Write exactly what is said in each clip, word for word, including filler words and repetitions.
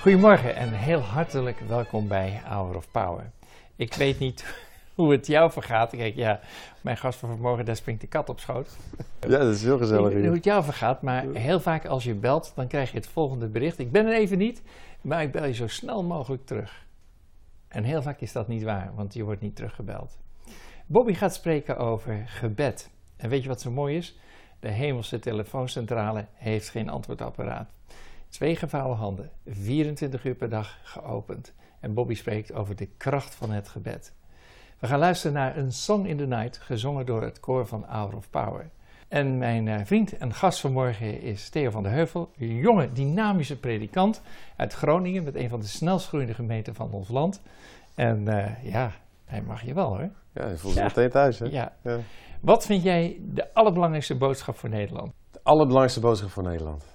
Goedemorgen en heel hartelijk welkom bij Hour of Power. Ik weet niet hoe het jou vergaat. Kijk, ja, mijn gast van vanmorgen, daar springt de kat op schoot. Ja, dat is heel gezellig hier. Hoe het jou vergaat, maar heel vaak als je belt, dan krijg je het volgende bericht. Ik ben er even niet, maar ik bel je zo snel mogelijk terug. En heel vaak is dat niet waar, want je wordt niet teruggebeld. Bobby gaat spreken over gebed. En weet je wat zo mooi is? De hemelse telefooncentrale heeft geen antwoordapparaat. Twee gevouwen handen, vierentwintig uur per dag geopend. En Bobby spreekt over de kracht van het gebed. We gaan luisteren naar een Song in the Night, gezongen door het koor van Hour of Power. En mijn uh, vriend en gast vanmorgen is Theo van der Heuvel, een jonge, dynamische predikant uit Groningen, met een van de snelst groeiende gemeenten van ons land. En uh, ja, hij mag je wel hoor. Ja, je voelt zich ja. meteen thuis hè? Ja. Ja. Wat vind jij de allerbelangrijkste boodschap voor Nederland? De allerbelangrijkste boodschap voor Nederland?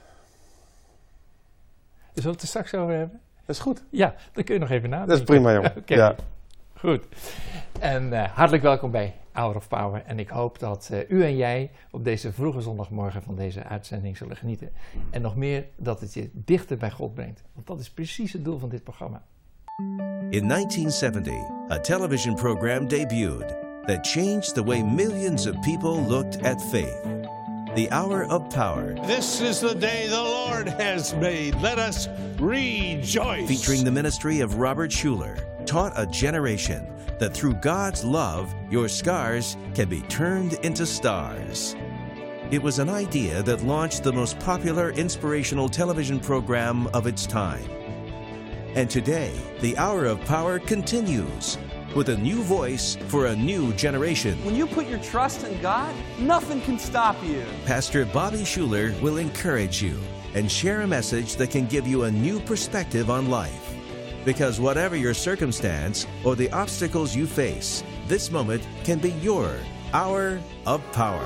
Zullen we het er straks over hebben? Dat is goed. Ja, dan kun je nog even nadenken. Dat is prima, jongen. Oké, okay. Ja. Goed. En uh, hartelijk welkom bij Hour of Power. En ik hoop dat uh, u en jij op deze vroege zondagmorgen van deze uitzending zullen genieten. En nog meer dat het je dichter bij God brengt. Want dat is precies het doel van dit programma. In nineteen seventy, a television program debuted that changed the way millions of people looked at faith. The Hour of Power. This is the day the Lord has made. Let us rejoice. Featuring the ministry of Robert Schuller, taught a generation that through God's love, your scars can be turned into stars. It was an idea that launched the most popular inspirational television program of its time. And today, the Hour of Power continues with a new voice for a new generation. When you put your trust in God, nothing can stop you. Pastor Bobby Schuller will encourage you and share a message that can give you a new perspective on life. Because whatever your circumstance or the obstacles you face, this moment can be your Hour of Power.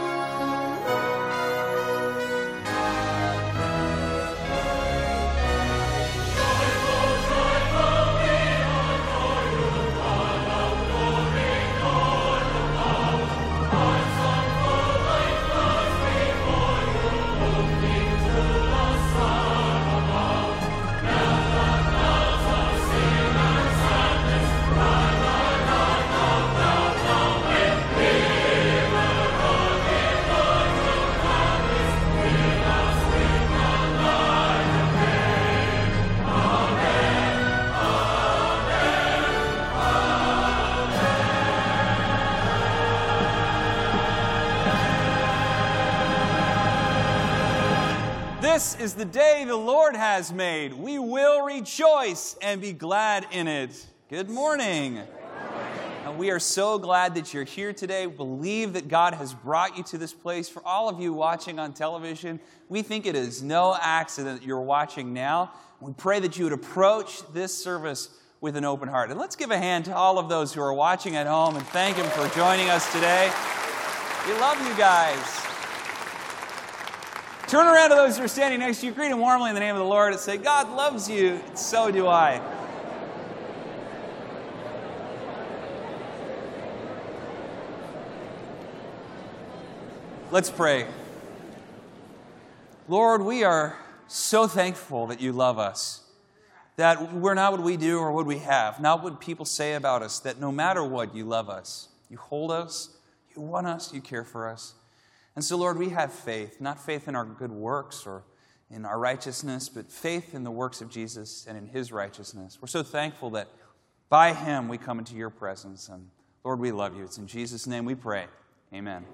This is the day the Lord has made. We will rejoice and be glad in it. Good morning. And we are so glad that you're here today. We believe that God has brought you to this place. For all of you watching on television, we think it is no accident that you're watching now. We pray that you would approach this service with an open heart. And let's give a hand to all of those who are watching at home and thank them for joining us today. We love you guys. Turn around to those who are standing next to you, greet them warmly in the name of the Lord, and say, God loves you, and so do I. Let's pray. Lord, we are so thankful that you love us, that we're not what we do or what we have, not what people say about us, that no matter what, you love us. You hold us, you want us, you care for us. And so, Lord, we have faith, not faith in our good works or in our righteousness, but faith in the works of Jesus and in His righteousness. We're so thankful that by Him we come into your presence. And, Lord, we love you. It's in Jesus' name we pray. Amen.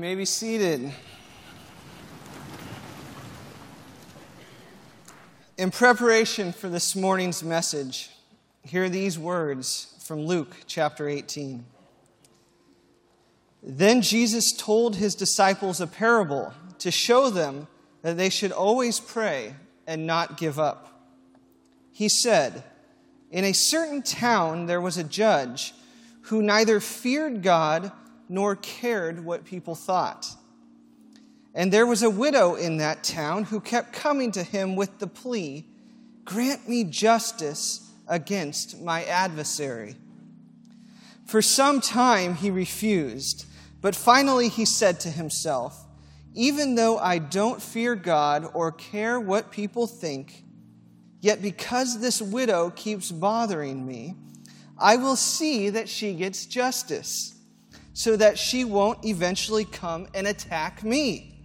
may be seated. In preparation for this morning's message, hear these words from Luke chapter eighteen. Then Jesus told his disciples a parable to show them that they should always pray and not give up. He said, "In a certain town there was a judge who neither feared God nor cared what people thought. And there was a widow in that town who kept coming to him with the plea, 'Grant me justice against my adversary.' For some time he refused, but finally he said to himself, 'Even though I don't fear God or care what people think, yet because this widow keeps bothering me, I will see that she gets justice, so that she won't eventually come and attack me.'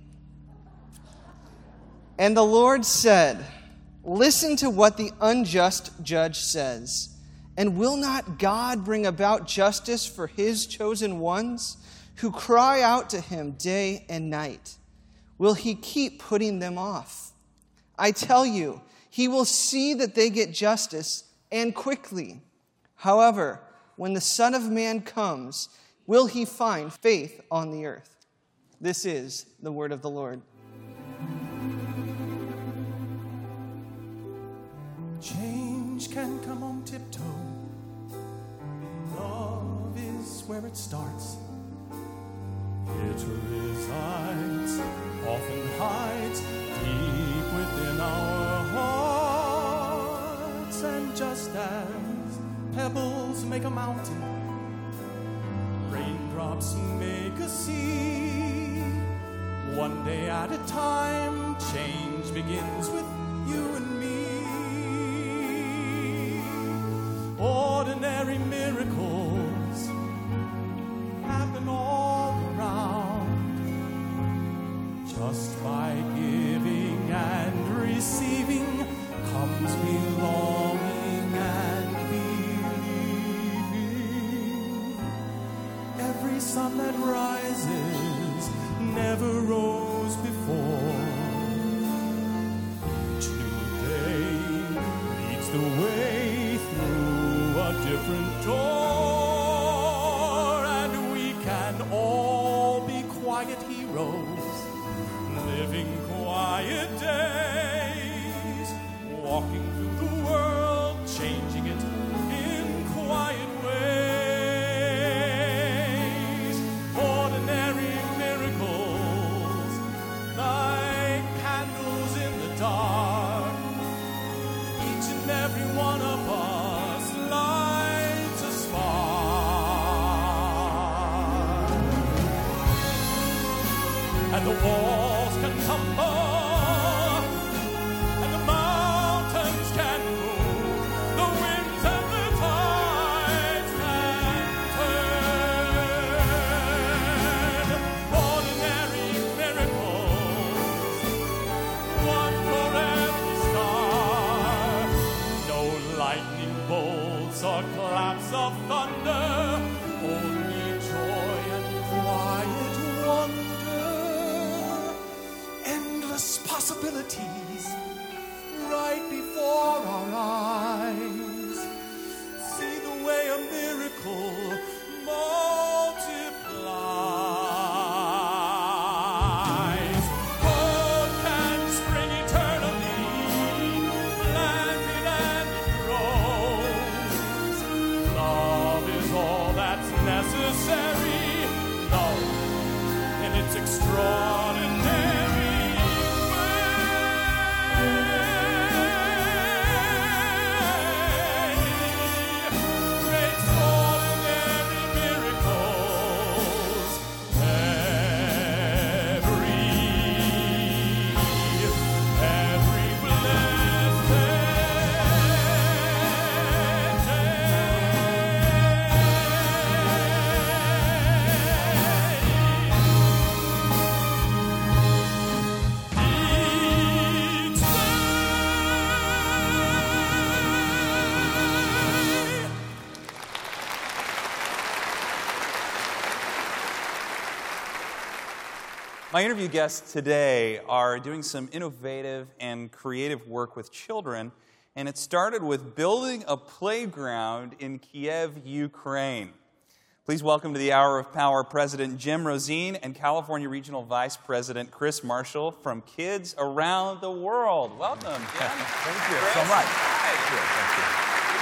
And the Lord said, 'Listen to what the unjust judge says. And will not God bring about justice for his chosen ones who cry out to him day and night? Will he keep putting them off? I tell you, he will see that they get justice, and quickly. However, when the Son of Man comes, will he find faith on the earth?'" This is the word of the Lord. Change can come on tiptoe. Love is where it starts. It resides, often hides deep within our hearts. And just as pebbles make a mountain, raindrops make a sea, one day at a time, change begins with you and me. Ordinary miracles happen all around, just by giving and receiving comes belonging and believing. Every sun that rises never rose before. Each new day leads the way through a different door, and we can all be quiet heroes, living quiet days, walking through the world, changing it in quiet ways. Ordinary miracles, like candles in the dark, each and every one of us lights a spark. And the walls can tumble, and the mountains can move, the winds and the tides can turn. Ordinary miracles, one for every star. No lightning bolts or claps of thunder, only joy and quiet wonder. Endless possibilities right before our eyes. See the way a miracle multiplies. Hope can spring eternally, planted and it grows. Love is all that's necessary. Love in its extraordinary extraordinary miracles every My interview guests today are doing some innovative and creative work with children, and it started with building a playground in Kiev, Ukraine. Please welcome to the Hour of Power President Jim Rosine and California Regional Vice President Chris Marshall from Kids Around the World. Welcome, Jim. Thank you Chris. so much. Hi.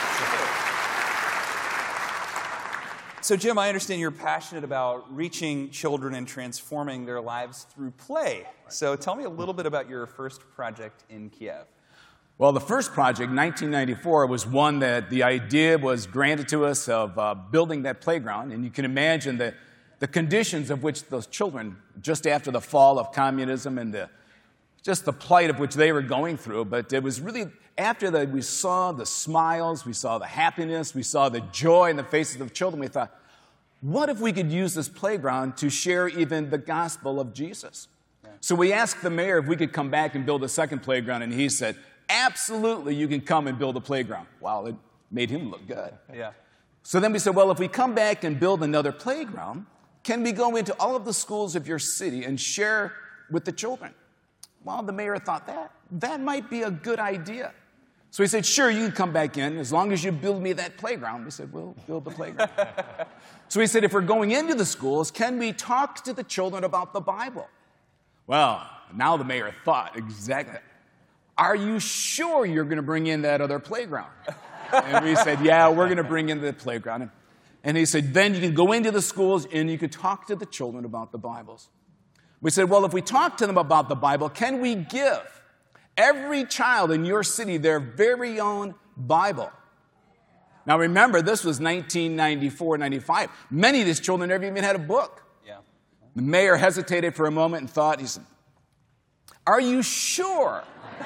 So, Jim, I understand you're passionate about reaching children and transforming their lives through play. So tell me a little bit about your first project in Kiev. Well, the first project, nineteen ninety-four, was one that the idea was granted to us of uh, building that playground. And you can imagine the, the conditions of which those children, just after the fall of communism and the, just the plight of which they were going through. But it was really after that we saw the smiles, we saw the happiness, we saw the joy in the faces of children. We thought, what if we could use this playground to share even the gospel of Jesus? Yeah. So we asked the mayor if we could come back and build a second playground, and he said, absolutely, you can come and build a playground. Wow, it made him look good. Yeah. So then we said, well, if we come back and build another playground, can we go into all of the schools of your city and share with the children? Well, the mayor thought that, that might be a good idea. So he said, sure, you can come back in as long as you build me that playground. We said, we'll build the playground. So he said, if we're going into the schools, can we talk to the children about the Bible? Well, now the mayor thought exactly, are you sure you're going to bring in that other playground? And we said, yeah, we're going to bring in the playground. And he said, then you can go into the schools and you can talk to the children about the Bibles. We said, well, if we talk to them about the Bible, can we give every child in your city their very own Bible? Now remember, this was nineteen ninety-four, ninety-five. Many of these children never even had a book. Yeah. The mayor hesitated for a moment and thought, he said, are you sure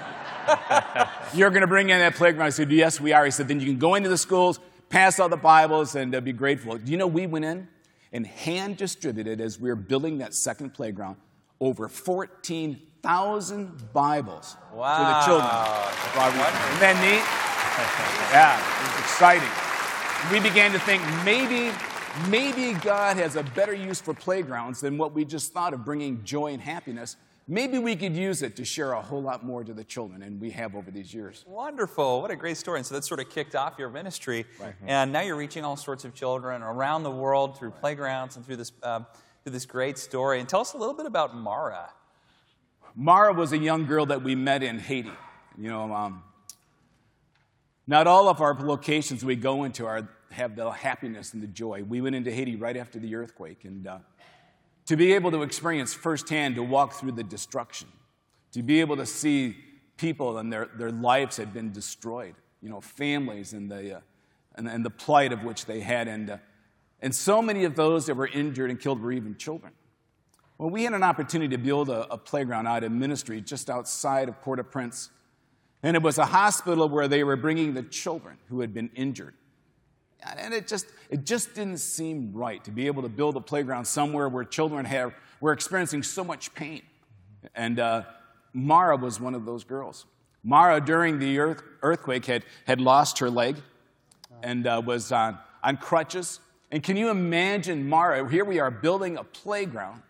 you're going to bring in that playground? I said, yes, we are. He said, then you can go into the schools, pass out the Bibles, and uh, be grateful. Do you know, we went in and hand distributed, as we were building that second playground, over fourteen thousand Bibles wow. for the children. Isn't that neat? Yeah, it was exciting. We began to think maybe, maybe God has a better use for playgrounds than what we just thought of bringing joy and happiness. Maybe we could use it to share a whole lot more to the children, and we have over these years. Wonderful. What a great story. And so that sort of kicked off your ministry. Right. And now you're reaching all sorts of children around the world through playgrounds and through this, uh, through this great story. And tell us a little bit about Mara. Mara was a young girl that we met in Haiti. You know, um, not all of our locations we go into are, have the happiness and the joy. We went into Haiti right after the earthquake, and uh, to be able to experience firsthand, to walk through the destruction, to be able to see people and their, their lives had been destroyed, you know, families and the, uh, and, and the plight of which they had, and, uh, and so many of those that were injured and killed were even children. Well, we had an opportunity to build a, a playground out in ministry just outside of Port-au-Prince. And it was a hospital where they were bringing the children who had been injured. And it just, it just didn't seem right to be able to build a playground somewhere where children have, were experiencing so much pain. And uh, Mara was one of those girls. Mara, during the earth, earthquake, had, had lost her leg and uh, was on, on crutches. And can you imagine Mara? Here we are building a playground.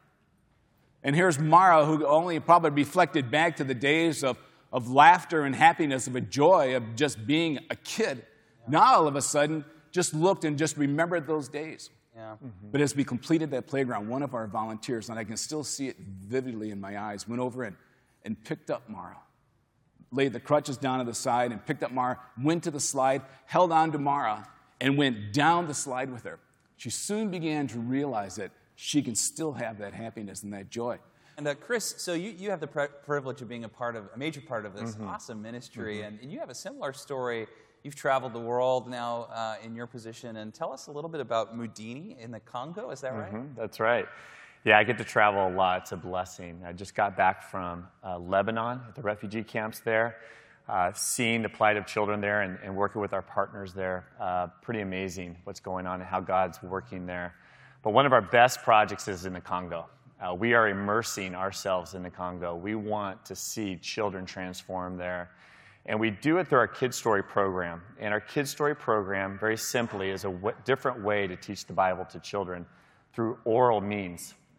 And here's Mara, who only probably reflected back to the days of, of laughter and happiness, of a joy of just being a kid. Now, all of a sudden, just looked and just remembered those days. Yeah. Mm-hmm. But as we completed that playground, one of our volunteers, and I can still see it vividly in my eyes, went over and, and picked up Mara, laid the crutches down to the side and picked up Mara, went to the slide, held on to Mara, and went down the slide with her. She soon began to realize that she can still have that happiness and that joy. And uh, Chris, so you, you have the pri- privilege of being a part of a major part of this mm-hmm. awesome ministry, mm-hmm. and, and you have a similar story. You've traveled the world now uh, in your position, and tell us a little bit about Mudini in the Congo. Is that right? Mm-hmm. That's right. Yeah, I get to travel a lot. It's a blessing. I just got back from uh, Lebanon at the refugee camps there, uh, seeing the plight of children there and, and working with our partners there. Uh, pretty amazing what's going on and how God's working there. But one of our best projects is in the Congo. Uh, we are immersing ourselves in the Congo. We want to see children transform there. And we do it through our Kids Story program. And our Kids Story program, very simply, is a w- different way to teach the Bible to children through oral means.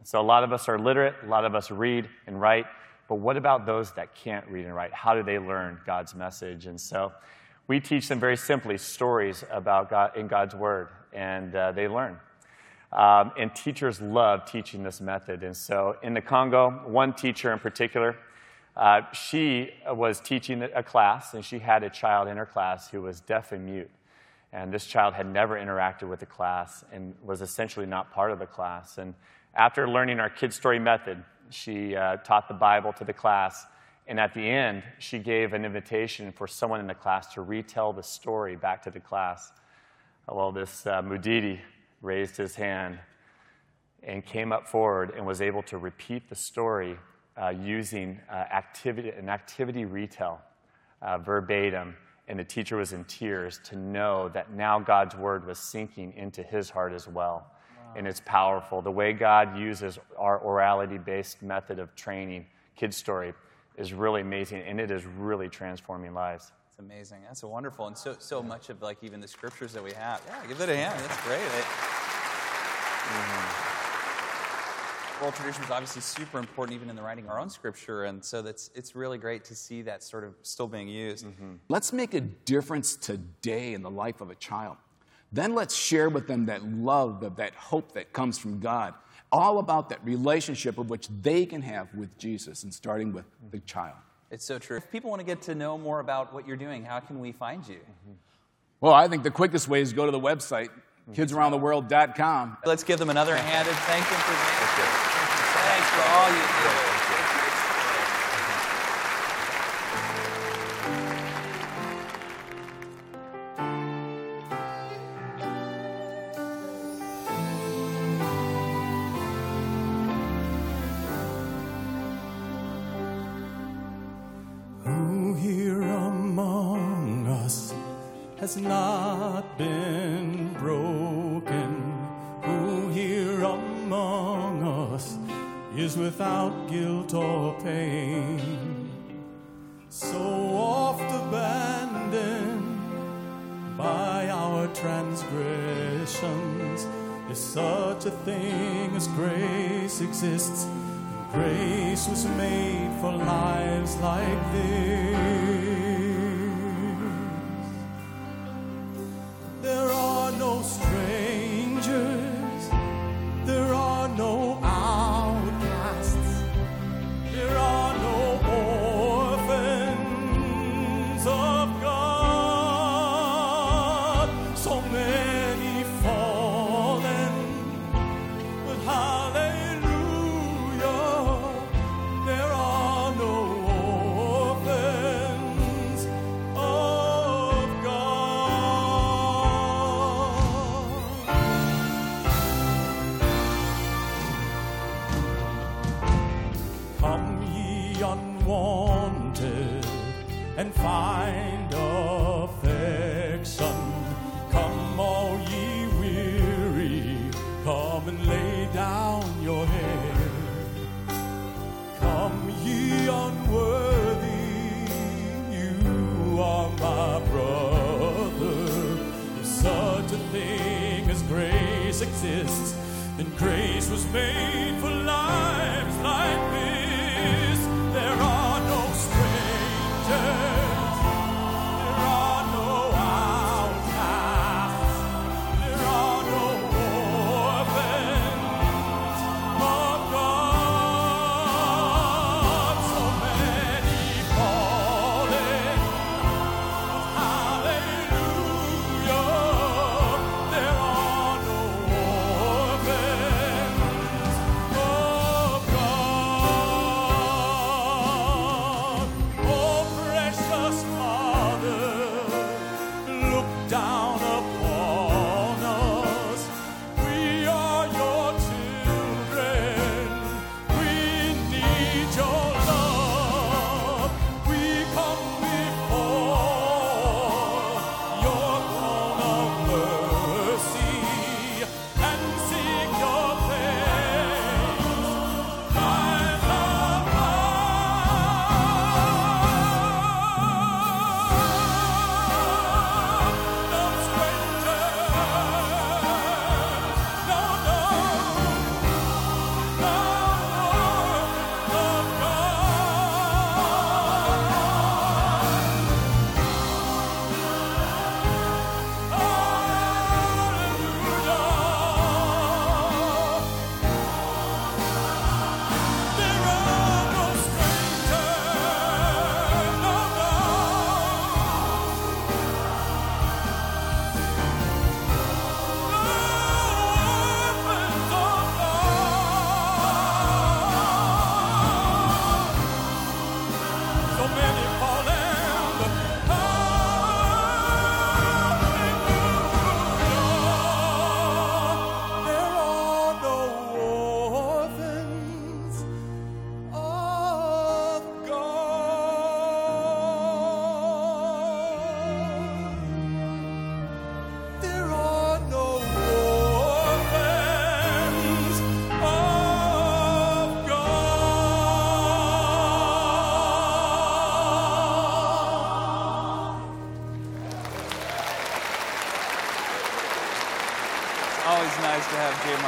So a lot of us are literate, a lot of us read and write, but what about those that can't read and write? How do they learn God's message? And so we teach them very simply stories about God in God's Word, and uh, they learn. Um, and teachers love teaching this method. And so in the Congo, one teacher in particular, uh, she was teaching a class, and she had a child in her class who was deaf and mute. And this child had never interacted with the class and was essentially not part of the class. And after learning our Kid Story method, she uh, taught the Bible to the class. And at the end, she gave an invitation for someone in the class to retell the story back to the class. Well, this uh, Mudidi raised his hand and came up forward and was able to repeat the story uh, using uh, activity, an activity retell, uh, verbatim. And the teacher was in tears to know that now God's Word was sinking into his heart as well. Wow. And it's powerful. The way God uses our orality-based method of training, Kid Story, is really amazing, and it is really transforming lives. It's amazing. That's wonderful. And so so much of like even the scriptures that we have. Yeah, give it a hand. That's great. It, mm-hmm. Oral tradition is obviously super important even in the writing our own scripture, and so that's it's really great to see that sort of still being used. Mm-hmm. Let's make a difference today in the life of a child. Then let's share with them that love, that, that hope that comes from God, all about that relationship of which they can have with Jesus, and starting with the child. It's so true. If people want to get to know more about what you're doing, how can we find you? Mm-hmm. Well, I think the quickest way is to go to the website, kids around the world dot com. Let's give them another hand and thank them for being here. Thanks for all you do. Who here among us has not been broken? Who here among us is without guilt or pain? So oft abandoned by our transgressions, if such a thing as grace exists, grace was made for lives like this. There are no strangers, there are no outcasts, there are no orphans of God. So many fallen, but hallelujah, there are no orphans of God. Come ye unwanted and find affection. Come all ye weary, come and lay down your head. Come ye unworthy, you are my brother. If such a thing as grace exists, then grace was made for lives like this. There are no strangers, there are no outcasts, there are no orphans of God. So many fallen, hallelujah, there are no orphans of God.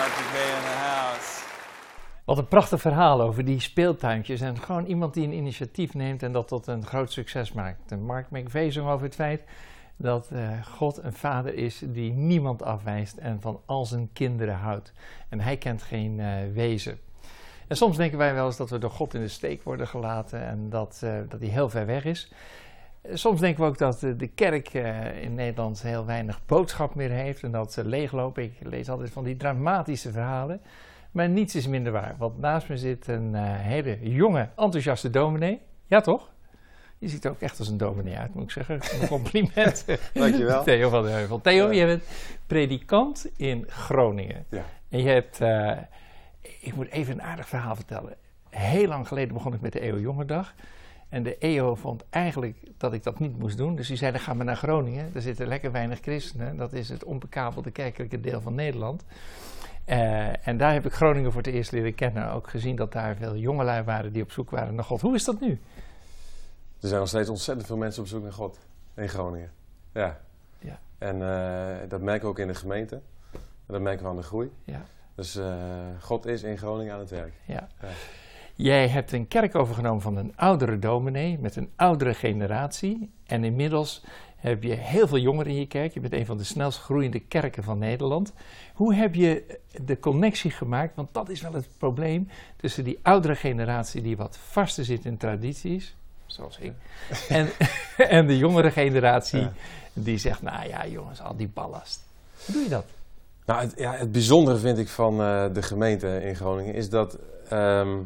Mark McVeigh in the house. Wat een prachtig verhaal over die speeltuintjes en gewoon iemand die een initiatief neemt en dat tot een groot succes maakt. En Mark McVeigh zong over het feit dat uh, God een vader is die niemand afwijst en van al zijn kinderen houdt. En hij kent geen uh, wezen. En soms denken wij wel eens dat we door God in de steek worden gelaten en dat, uh, dat hij heel ver weg is. Soms denken we ook dat uh, de kerk uh, in Nederland heel weinig boodschap meer heeft en dat ze leeglopen. Ik lees altijd van die dramatische verhalen. Maar niets is minder waar, want naast me zit een uh, hele jonge, enthousiaste dominee. Ja, toch? Je ziet er ook echt als een dominee uit, moet ik zeggen. Een compliment. Dankjewel. Theo van der Heuvel. Theo, ja. Je bent predikant in Groningen. Ja. En je hebt, uh, ik moet even een aardig verhaal vertellen. Heel lang geleden begon ik met de E O Jongerendag. En de E O vond eigenlijk dat ik dat niet moest doen. Dus die zei, dan gaan we naar Groningen. Daar zitten lekker weinig christenen. Dat is het onbekabelde kerkelijke deel van Nederland. Uh, en daar heb ik Groningen voor het eerst leren kennen. Ook gezien dat daar veel jongelui waren die op zoek waren naar God. Hoe is dat nu? Er zijn nog steeds ontzettend veel mensen op zoek naar God in Groningen. Ja. Ja. En uh, dat merken we ook in de gemeente. En dat merken we aan de groei. Ja. Dus uh, God is in Groningen aan het werk. Ja. Ja. Jij hebt een kerk overgenomen van een oudere dominee met een oudere generatie. En inmiddels heb je heel veel jongeren in je kerk. Je bent een van de snelst groeiende kerken van Nederland. Hoe heb je de connectie gemaakt? Want dat is wel het probleem tussen die oudere generatie die wat vaster zit in tradities, zoals ik, en, en de jongere generatie ja. die zegt, nou ja jongens, al die ballast. Hoe doe je dat? Nou, het, ja, het bijzondere vind ik van uh, de gemeente in Groningen is dat um,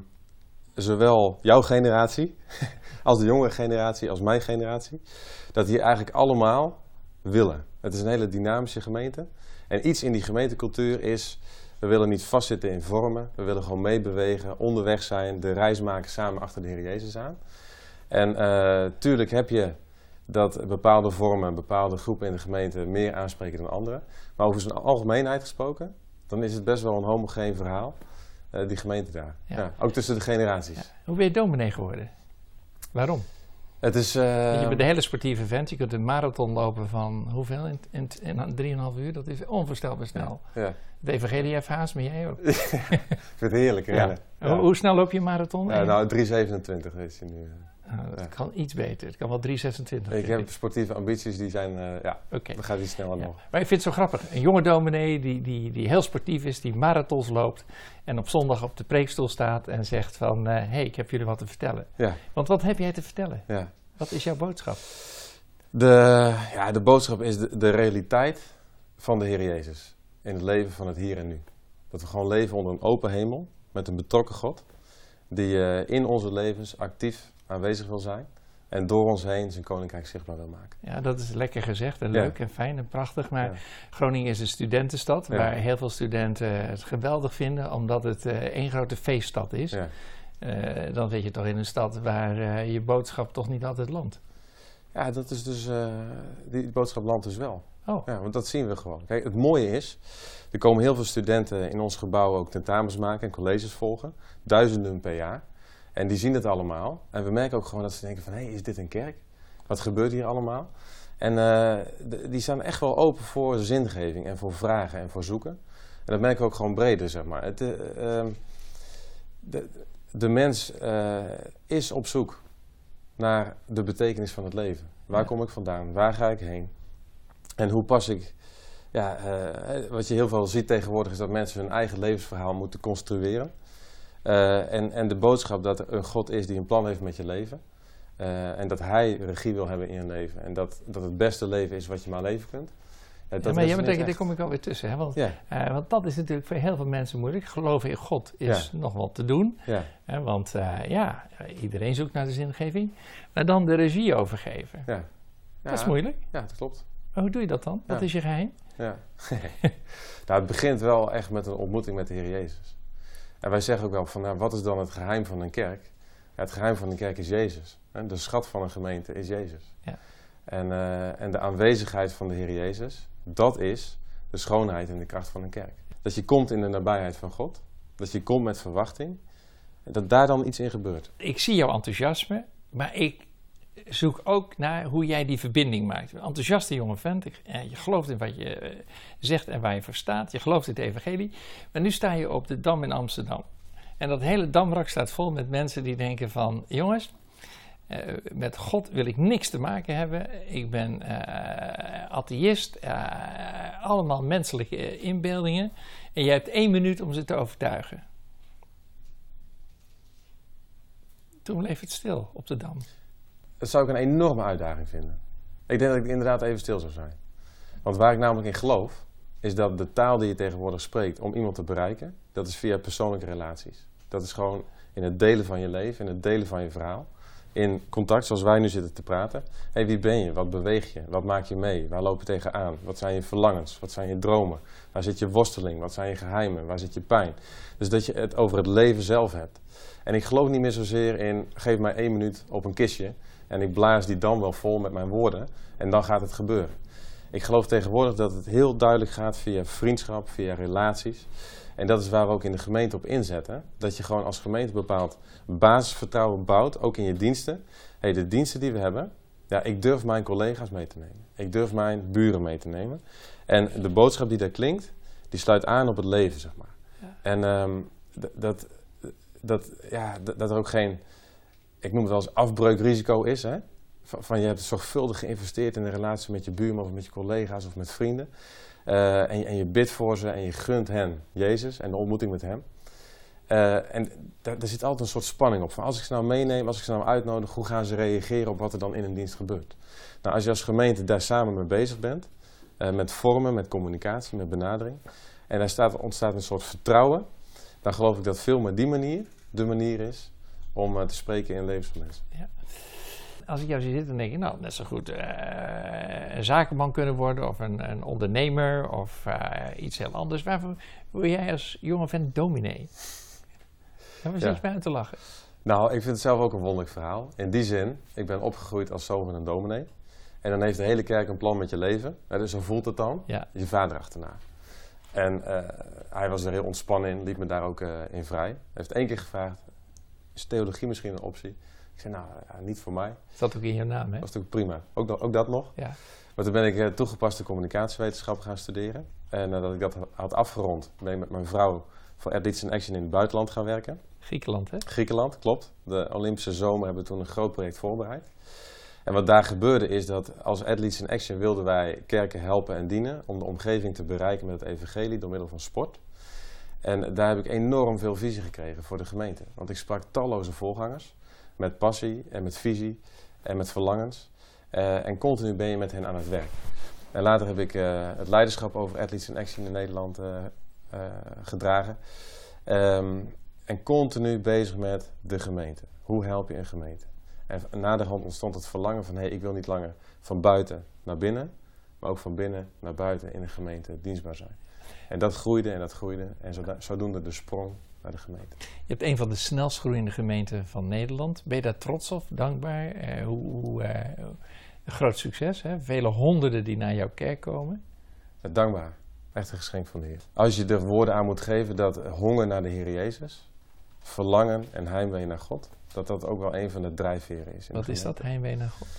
zowel jouw generatie als de jongere generatie, als mijn generatie, dat die eigenlijk allemaal willen. Het is een hele dynamische gemeente. En iets in die gemeentecultuur is, we willen niet vastzitten in vormen. We willen gewoon meebewegen, onderweg zijn, de reis maken samen achter de Heer Jezus aan. En uh, tuurlijk heb je dat bepaalde vormen, bepaalde groepen in de gemeente meer aanspreken dan andere. Maar over zijn algemeenheid gesproken, dan is het best wel een homogeen verhaal, uh, die gemeente daar. Ja. Ja, ook tussen de generaties. Ja. Hoe ben je dominee geworden? Waarom? Het is, uh, je bent een hele sportieve vent. Je kunt een marathon lopen van hoeveel? In, in, in drieënhalf uur? Dat is onvoorstelbaar snel. Ja. Ja. Het evangelie heeft haast, maar jij ook. Ik vind het heerlijk rennen. Ja. Ja. Hoe, hoe snel loop je een marathon? Ja, nou, drie zevenentwintig is hij nu. Nou, dat ja. kan iets beter. Het kan wel drie zesentwintig. Ik heb sportieve ambities, die zijn, uh, ja, okay. dan gaat iets sneller ja. nog. Maar ik vind het zo grappig. Een jonge dominee die, die, die heel sportief is, die marathons loopt en op zondag op de preekstoel staat en zegt van, hé, uh, hey, ik heb jullie wat te vertellen. Ja. Want wat heb jij te vertellen? Ja. Wat is jouw boodschap? De, ja, de boodschap is de, de realiteit van de Heer Jezus in het leven van het hier en nu. Dat we gewoon leven onder een open hemel met een betrokken God die uh, in onze levens actief aanwezig wil zijn en door ons heen zijn koninkrijk zichtbaar wil maken. Ja, dat is lekker gezegd en leuk ja. en fijn en prachtig, maar ja. Groningen is een studentenstad ja. waar heel veel studenten het geweldig vinden omdat het uh, één grote feeststad is. Ja. Uh, dan zit je toch in een stad waar uh, je boodschap toch niet altijd landt. Ja, dat is dus, uh, die, die boodschap landt dus wel. Oh. Ja, want dat zien we gewoon. Kijk, het mooie is, er komen heel veel studenten in ons gebouw ook tentamens maken en colleges volgen. Duizenden per jaar. En die zien het allemaal. En we merken ook gewoon dat ze denken van, hé, hey, is dit een kerk? Wat gebeurt hier allemaal? En uh, de, die staan echt wel open voor zingeving en voor vragen en voor zoeken. En dat merken we ook gewoon breder, zeg maar. Het, uh, uh, de, de mens uh, is op zoek naar de betekenis van het leven. Waar kom ik vandaan? Waar ga ik heen? En hoe pas ik... Ja, uh, wat je heel veel ziet tegenwoordig is dat mensen hun eigen levensverhaal moeten construeren. Uh, en, en de boodschap dat er een God is die een plan heeft met je leven. Uh, en dat hij regie wil hebben in je leven. En dat, dat het beste leven is wat je maar leven kunt. Ja, ja, maar jij betekent, daar kom ik alweer tussen. Hè? Want, ja. uh, want dat is natuurlijk voor heel veel mensen moeilijk. Geloven in God is ja. nog wel te doen. Ja. Hè? Want uh, ja, iedereen zoekt naar de zingeving. Maar dan de regie overgeven. Ja. Ja. Dat is moeilijk. Ja, dat klopt. Maar hoe doe je dat dan? Wat ja. is je geheim? Ja. Nou, het begint wel echt met een ontmoeting met de Heer Jezus. En wij zeggen ook wel van, nou, wat is dan het geheim van een kerk? Ja, het geheim van een kerk is Jezus. De schat van een gemeente is Jezus. Ja. En, uh, en de aanwezigheid van de Heer Jezus, dat is de schoonheid en de kracht van een kerk. Dat je komt in de nabijheid van God. Dat je komt met verwachting. En dat daar dan iets in gebeurt. Ik zie jouw enthousiasme, maar ik zoek ook naar hoe jij die verbinding maakt. Een enthousiaste jonge vent, je gelooft in wat je zegt en waar je voor staat. Je gelooft in het evangelie. Maar nu sta je op de Dam in Amsterdam. En dat hele Damrak staat vol met mensen die denken van... jongens, uh, met God wil ik niks te maken hebben. Ik ben uh, atheïst. Uh, allemaal menselijke inbeeldingen. En je hebt één minuut om ze te overtuigen. Toen bleef het stil op de Dam. Dat zou ik een enorme uitdaging vinden. Ik denk dat ik inderdaad even stil zou zijn. Want waar ik namelijk in geloof, is dat de taal die je tegenwoordig spreekt om iemand te bereiken, dat is via persoonlijke relaties. Dat is gewoon in het delen van je leven, in het delen van je verhaal. In contact, zoals wij nu zitten te praten. Hé, hey, wie ben je? Wat beweeg je? Wat maak je mee? Waar loop je tegenaan? Wat zijn je verlangens? Wat zijn je dromen? Waar zit je worsteling? Wat zijn je geheimen? Waar zit je pijn? Dus dat je het over het leven zelf hebt. En ik geloof niet meer zozeer in, geef mij één minuut op een kistje en ik blaas die dan wel vol met mijn woorden en dan gaat het gebeuren. Ik geloof tegenwoordig dat het heel duidelijk gaat via vriendschap, via relaties. En dat is waar we ook in de gemeente op inzetten. Dat je gewoon als gemeente bepaald basisvertrouwen bouwt, ook in je diensten. Hey, de diensten die we hebben, ja, ik durf mijn collega's mee te nemen. Ik durf mijn buren mee te nemen. En de boodschap die daar klinkt, die sluit aan op het leven, zeg maar. Ja. En um, dat... Dat, ja, dat er ook geen, ik noem het wel eens afbreukrisico is. Hè? Van, van je hebt zorgvuldig geïnvesteerd in een relatie met je buurman of met je collega's of met vrienden. Uh, en, en je bidt voor ze en je gunt hen Jezus en de ontmoeting met hem. Uh, en daar, daar zit altijd een soort spanning op. Van als ik ze nou meeneem, als ik ze nou uitnodig, hoe gaan ze reageren op wat er dan in een dienst gebeurt? Nou, als je als gemeente daar samen mee bezig bent, uh, met vormen, met communicatie, met benadering. En daar staat, ontstaat een soort vertrouwen. Dan geloof ik dat veel met die manier de manier is om uh, te spreken in levens van mensen. Ja. Als ik jou zie zitten, dan denk ik, nou, net zo goed uh, een zakenman kunnen worden of een, een ondernemer of uh, iets heel anders. Waarvoor wil jij als jonge vent dominee? En waar zit je bij aan te lachen? Nou, ik vind het zelf ook een wonderlijk verhaal. In die zin, ik ben opgegroeid als zoon van een dominee. En dan heeft de hele kerk een plan met je leven. Uh, dus zo voelt het dan. Ja. Je vader achterna. En uh, hij was er heel ontspannen in, liet me daar ook uh, in vrij. Hij heeft één keer gevraagd, is theologie misschien een optie? Ik zei, nou, ja, niet voor mij. Dat ook in je naam, hè? Dat was natuurlijk prima. Ook, ook dat nog. Ja. Maar toen ben ik uh, toegepaste communicatiewetenschap gaan studeren. En nadat uh, ik dat had afgerond, ben ik met mijn vrouw voor Athletes in Action in het buitenland gaan werken. Griekenland, hè? Griekenland, klopt. De Olympische zomer hebben we toen een groot project voorbereid. En wat daar gebeurde is dat als Athletes in Action wilden wij kerken helpen en dienen om de omgeving te bereiken met het evangelie door middel van sport. En daar heb ik enorm veel visie gekregen voor de gemeente. Want ik sprak talloze voorgangers met passie en met visie en met verlangens. Uh, en continu ben je met hen aan het werk. En later heb ik uh, het leiderschap over Athletes in Action in Nederland uh, uh, gedragen. Um, en continu bezig met de gemeente. Hoe help je een gemeente? En naderhand ontstond het verlangen van, hé, hey, ik wil niet langer van buiten naar binnen, maar ook van binnen naar buiten in een gemeente dienstbaar zijn. En dat groeide en dat groeide en zodoende de sprong naar de gemeente. Je hebt een van de snelst groeiende gemeenten van Nederland. Ben je daar trots op, dankbaar? Uh, hoe, hoe, uh, een groot succes, hè? Vele honderden die naar jouw kerk komen. Ja, dankbaar. Echt een geschenk van de Heer. Als je er woorden aan moet geven dat honger naar de Heer Jezus, verlangen en heimwee naar God, dat dat ook wel een van de drijfveren is. Wat is dat, heimwee naar God?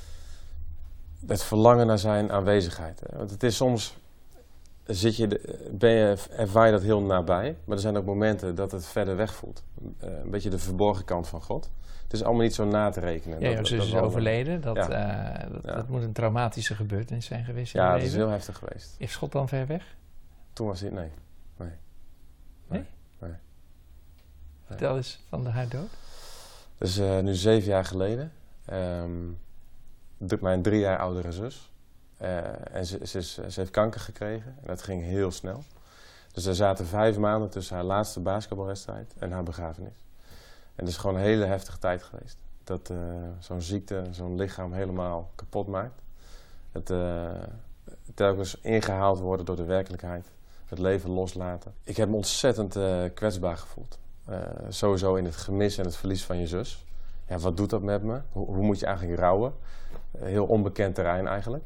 Het verlangen naar zijn aanwezigheid. Hè? Want het is soms, zit je de, ben je, ervaar je dat heel nabij, maar er zijn ook momenten dat het verder weg voelt. Uh, een beetje de verborgen kant van God. Het is allemaal niet zo na te rekenen. Ja, jouw zus is overleden. Dat, ja. uh, dat, ja. dat moet een traumatische gebeurtenis zijn geweest in ja, je het leven. is heel heftig geweest. Is God dan ver weg? Toen was hij, nee. Nee? Nee? nee? nee. Vertel eens van de haar dood. Dat is uh, nu zeven jaar geleden. Um, mijn drie jaar oudere zus. Uh, en ze, ze, is, ze heeft kanker gekregen. En dat ging heel snel. Dus er zaten vijf maanden tussen haar laatste basketbalwedstrijd en haar begrafenis. En het is gewoon een hele heftige tijd geweest. Dat uh, zo'n ziekte, zo'n lichaam helemaal kapot maakt. Het uh, telkens ingehaald worden door de werkelijkheid. Het leven loslaten. Ik heb me ontzettend uh, kwetsbaar gevoeld. Uh, sowieso in het gemis en het verlies van je zus. Ja, wat doet dat met me? Hoe, hoe moet je eigenlijk rouwen? Uh, heel onbekend terrein eigenlijk.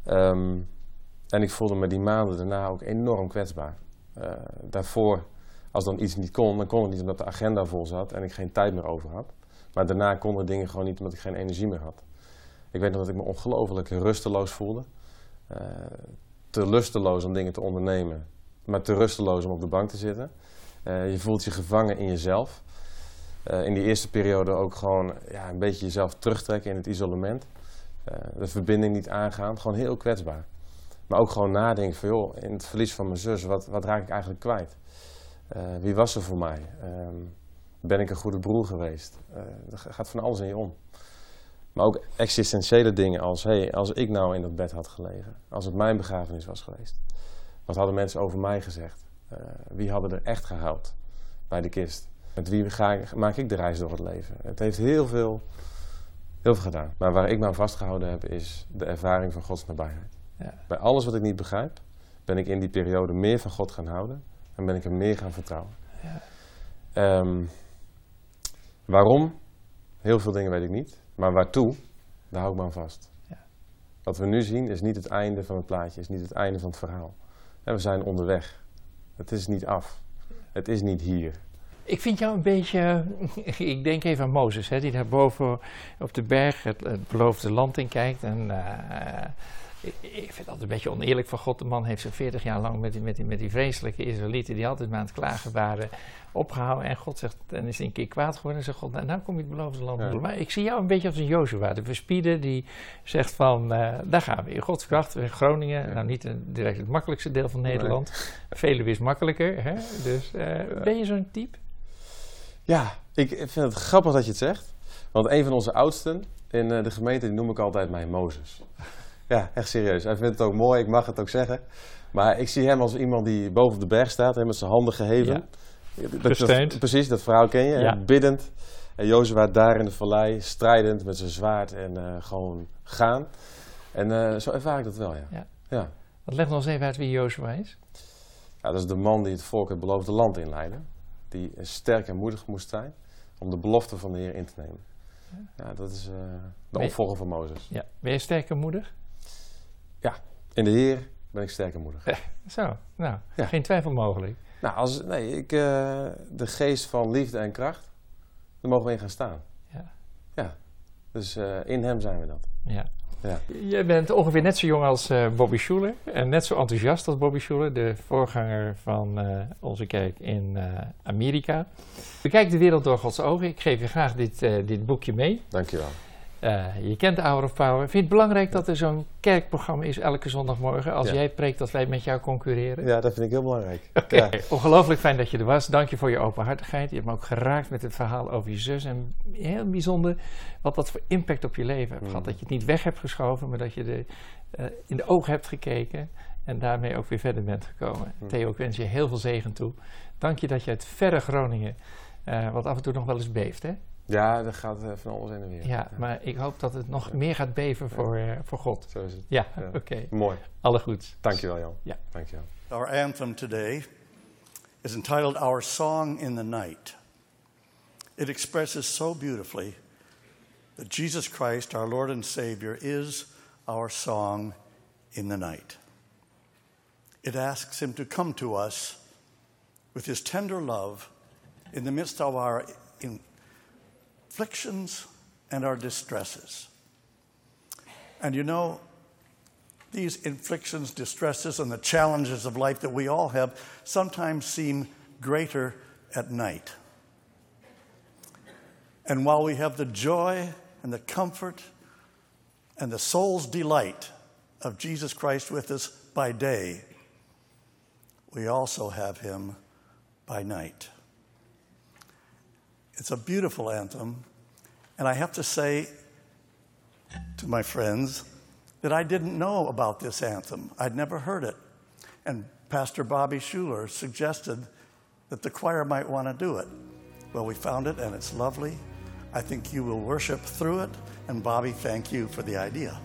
Um, en ik voelde me die maanden daarna ook enorm kwetsbaar. Uh, daarvoor Als dan iets niet kon, dan kon het niet omdat de agenda vol zat en ik geen tijd meer over had. Maar daarna konden dingen gewoon niet omdat ik geen energie meer had. Ik weet nog dat ik me ongelooflijk rusteloos voelde. Uh, te lusteloos om dingen te ondernemen, maar te rusteloos om op de bank te zitten. Uh, je voelt je gevangen in jezelf. Uh, in die eerste periode ook gewoon ja, een beetje jezelf terugtrekken in het isolement. Uh, de verbinding niet aangaan, gewoon heel kwetsbaar. Maar ook gewoon nadenken van joh, in het verlies van mijn zus, wat, wat raak ik eigenlijk kwijt? Uh, wie was er voor mij? Um, ben ik een goede broer geweest? Uh, er gaat van alles in je om. Maar ook existentiële dingen als, hey, als ik nou in dat bed had gelegen, als het mijn begrafenis was geweest, wat hadden mensen over mij gezegd? Uh, wie hadden er echt gehuild bij de kist? Met wie ga ik, maak ik de reis door het leven? Het heeft heel veel, heel veel gedaan. Maar waar ik me aan vastgehouden heb, is de ervaring van Gods nabijheid. Ja. Bij alles wat ik niet begrijp, ben ik in die periode meer van God gaan houden en ben ik hem meer gaan vertrouwen. Ja. Um, waarom? Heel veel dingen weet ik niet. Maar waartoe, daar hou ik me aan vast. Ja. Wat we nu zien is niet het einde van het plaatje, is niet het einde van het verhaal. En we zijn onderweg. Het is niet af. Het is niet hier. Ik vind jou een beetje, ik denk even aan Mozes, hè, die daar boven op de berg het, het beloofde land in kijkt. En uh, ik, ik vind het altijd een beetje oneerlijk van God. De man heeft zich veertig jaar lang met die, met die, met die vreselijke Israëlieten die altijd maar aan het klagen waren, opgehouden. En God zegt, en is een keer kwaad geworden en zegt God, nou, nou kom je het beloofde land. Ja. Maar ik zie jou een beetje als een Jozua, de verspieder die zegt van, uh, daar gaan we, in Gods kracht, Groningen, ja. Nou niet een, direct het makkelijkste deel van Nederland. Nee. Veluwe is makkelijker, hè? Dus uh, ja. Ben je zo'n type? Ja, ik vind het grappig dat je het zegt. Want een van onze oudsten in uh, de gemeente, die noem ik altijd mijn Mozes. Ja, echt serieus. Hij vindt het ook mooi, ik mag het ook zeggen. Maar ik zie hem als iemand die boven op de berg staat, hè, met zijn handen geheven. Ja. Dat, dat, precies, dat verhaal ken je. Ja. Hè, biddend. En Jozua daar in de vallei, strijdend met zijn zwaard en uh, gewoon gaan. En uh, zo ervaar ik dat wel, ja. ja. ja. Wat leg nog eens even uit wie Jozua is. Ja, dat is de man die het volk het beloofde land inleidde. Die sterk en moedig moest zijn om de belofte van de Heer in te nemen. Ja, dat is uh, de opvolger van Mozes. Ja. Ben je sterk en moedig? Ja, in de Heer ben ik sterk en moedig. Ja, zo, nou, ja. Geen twijfel mogelijk. Nou, als, nee, ik, uh, de geest van liefde en kracht, daar mogen we in gaan staan. Ja. Ja, dus uh, in hem zijn we dat. Ja. Ja. Je bent ongeveer net zo jong als uh, Bobby Schuller en net zo enthousiast als Bobby Schuller, de voorganger van uh, onze kerk in uh, Amerika. Bekijk de wereld door Gods ogen. Ik geef je graag dit, uh, dit boekje mee. Dankjewel. Uh, je kent de Hour of Power. Vind je het belangrijk dat er zo'n kerkprogramma is elke zondagmorgen als ja. jij preekt dat wij met jou concurreren? Ja, dat vind ik heel belangrijk. Okay. Ja. Ongelooflijk fijn dat je er was. Dank je voor je openhartigheid. Je hebt me ook geraakt met het verhaal over je zus. En heel bijzonder wat dat voor impact op je leven heeft mm. gehad. Dat je het niet weg hebt geschoven, maar dat je er uh, in de ogen hebt gekeken en daarmee ook weer verder bent gekomen. Mm. Theo, ik wens je heel veel zegen toe. Dank je dat je uit verre Groningen, uh, wat af en toe nog wel eens beeft, hè? Ja, er gaat uh, van alles in en weer. Ja, ja, maar ik hoop dat het nog ja. meer gaat beven voor, uh, voor God. Zo is het. Ja, ja. oké. Okay. Mooi. Alle goeds. Dankjewel, Jan. Ja. Dankjewel. Our anthem today is entitled Our Song in the Night. It expresses so beautifully that Jesus Christ, our Lord and Savior, is our song in the night. It asks him to come to us with his tender love in the midst of our in afflictions and our distresses. And you know, these inflictions, distresses, and the challenges of life that we all have sometimes seem greater at night. And while we have the joy and the comfort and the soul's delight of Jesus Christ with us by day, we also have him by night. It's a beautiful anthem, and I have to say to my friends that I didn't know about this anthem. I'd never heard it. And Pastor Bobby Schuller suggested that the choir might want to do it. Well, we found it, and it's lovely. I think you will worship through it, and Bobby, thank you for the idea.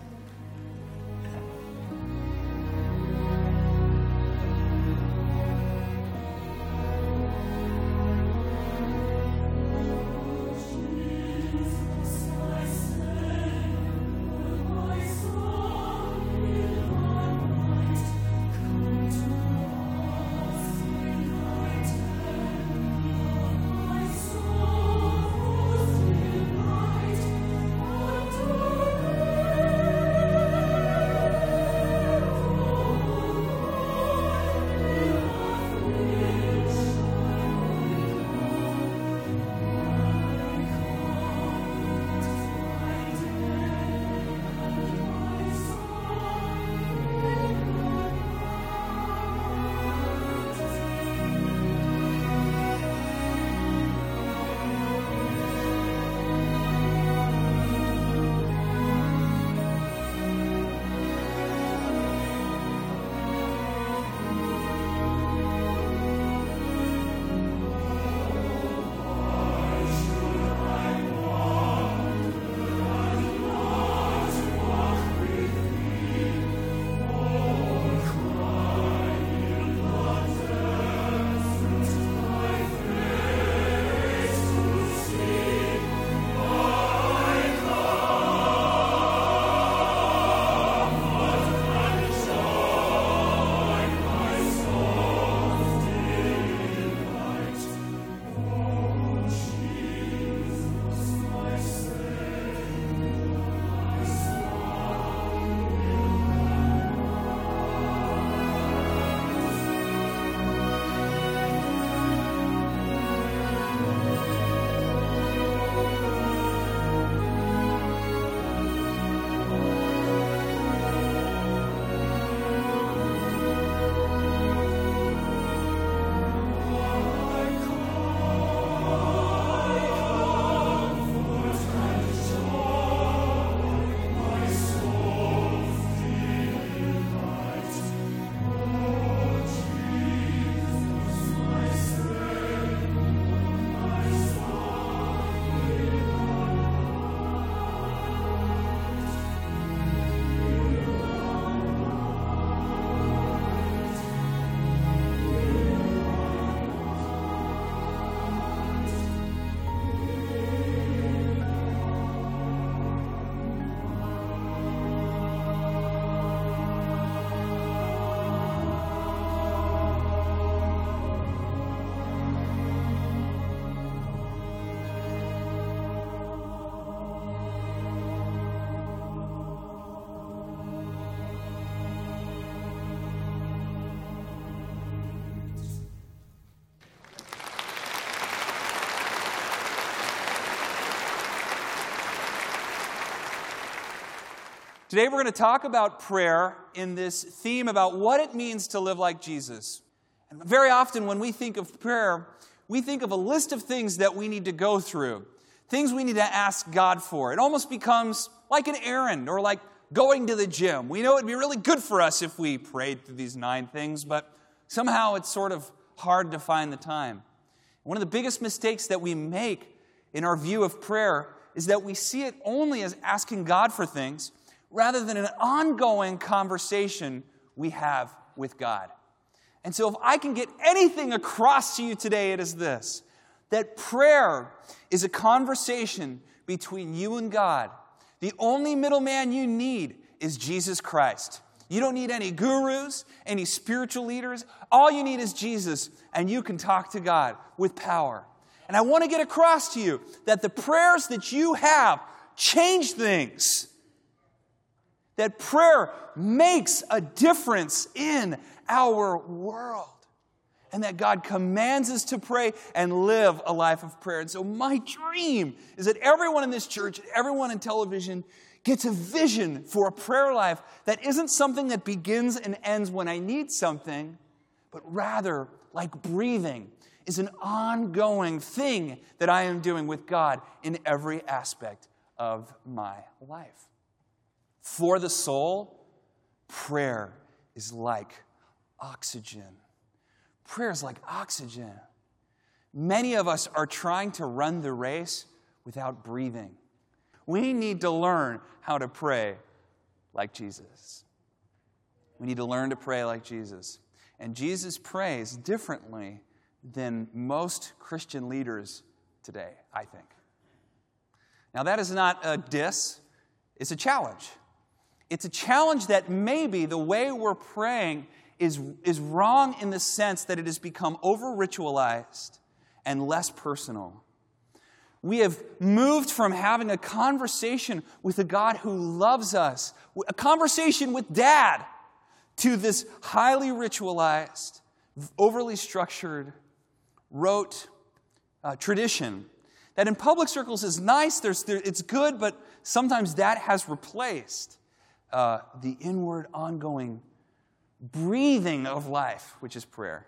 Today we're going to talk about prayer in this theme about what it means to live like Jesus. And very often when we think of prayer, we think of a list of things that we need to go through, things we need to ask God for. It almost becomes like an errand or like going to the gym. We know it'd be really good for us if we prayed through these nine things, but somehow it's sort of hard to find the time. One of the biggest mistakes that we make in our view of prayer is that we see it only as asking God for things rather than an ongoing conversation we have with God. And so if I can get anything across to you today, it is this, that prayer is a conversation between you and God. The only middleman you need is Jesus Christ. You don't need any gurus, any spiritual leaders. All you need is Jesus, and you can talk to God with power. And I want to get across to you that the prayers that you have change things. That prayer makes a difference in our world. And that God commands us to pray and live a life of prayer. And so my dream is that everyone in this church, everyone in television, gets a vision for a prayer life that isn't something that begins and ends when I need something, but rather, like breathing, is an ongoing thing that I am doing with God in every aspect of my life. For the soul, prayer is like oxygen. Prayer is like oxygen. Many of us are trying to run the race without breathing. We need to learn how to pray like Jesus. We need to learn to pray like Jesus. And Jesus prays differently than most Christian leaders today, I think. Now, that is not a diss. It's a challenge. It's a challenge that maybe the way we're praying is, is wrong in the sense that it has become over-ritualized and less personal. We have moved from having a conversation with a God who loves us, a conversation with Dad, to this highly ritualized, overly structured, rote uh, tradition that in public circles is nice, there's, there, it's good, but sometimes that has replaced Uh, the inward, ongoing breathing of life, which is prayer.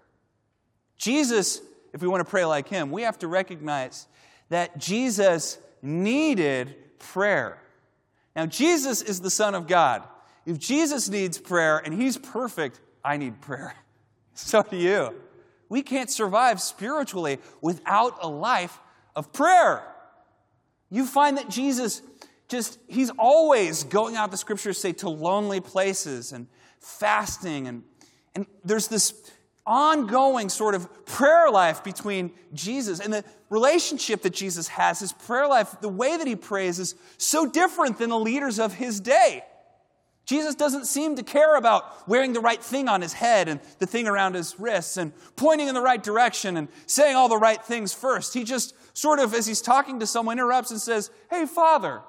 Jesus, if we want to pray like him, we have to recognize that Jesus needed prayer. Now, Jesus is the Son of God. If Jesus needs prayer and he's perfect, I need prayer. So do you. We can't survive spiritually without a life of prayer. You find that Jesus Just, he's always going out, the scriptures say, to lonely places and fasting. And, and there's this ongoing sort of prayer life between Jesus and the relationship that Jesus has. His prayer life, the way that he prays is so different than the leaders of his day. Jesus doesn't seem to care about wearing the right thing on his head and the thing around his wrists and pointing in the right direction and saying all the right things first. He just sort of, as he's talking to someone, interrupts and says, "Hey, Father."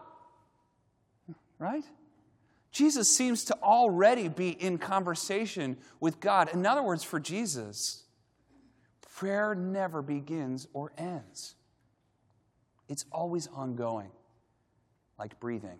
Right? Jesus seems to already be in conversation with God. In other words, for Jesus, prayer never begins or ends. It's always ongoing, like breathing.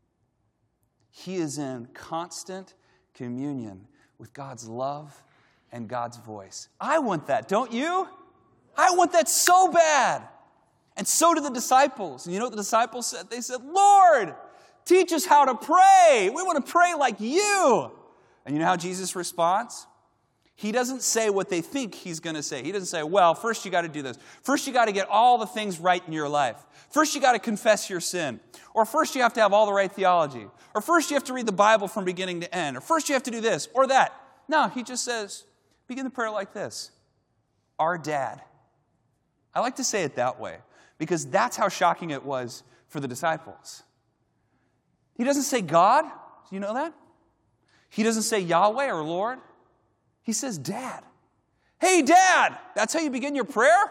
He is in constant communion with God's love and God's voice. I want that, don't you? I want that so bad. And so do the disciples. And you know what the disciples said? They said, "Lord, teach us how to pray. We want to pray like you." And you know how Jesus responds? He doesn't say what they think he's going to say. He doesn't say, "Well, first you got to do this. First you got to get all the things right in your life. First you got to confess your sin. Or first you have to have all the right theology. Or first you have to read the Bible from beginning to end. Or first you have to do this or that." No, he just says, begin the prayer like this. Our Dad. I like to say it that way because that's how shocking it was for the disciples. He doesn't say God. Do you know that? He doesn't say Yahweh or Lord. He says Dad. "Hey, Dad." That's how you begin your prayer?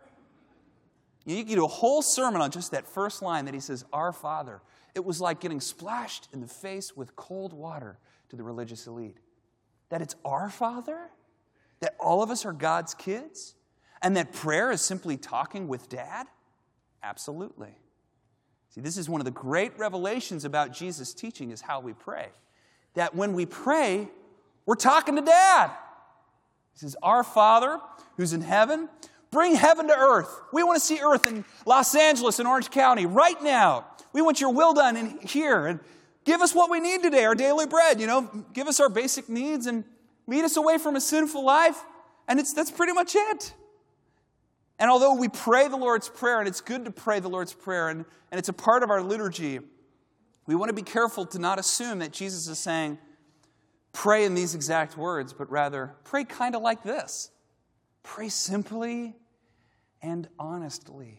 You can do a whole sermon on just that first line that he says, "Our Father." It was like getting splashed in the face with cold water to the religious elite. That it's our Father? That all of us are God's kids? And that prayer is simply talking with Dad? Absolutely. See, this is one of the great revelations about Jesus' teaching is how we pray. That when we pray, we're talking to Dad. He says, Our Father who's in heaven, bring heaven to earth. We want to see earth in Los Angeles and Orange County right now. We want your will done in here. And give us what we need today, our daily bread. You know, give us our basic needs and lead us away from a sinful life. And it's that's pretty much it. And although we pray the Lord's Prayer, and it's good to pray the Lord's Prayer, and, and it's a part of our liturgy, we want to be careful to not assume that Jesus is saying, pray in these exact words, but rather pray kind of like this. Pray simply and honestly.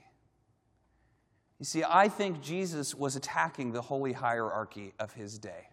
You see, I think Jesus was attacking the holy hierarchy of his day.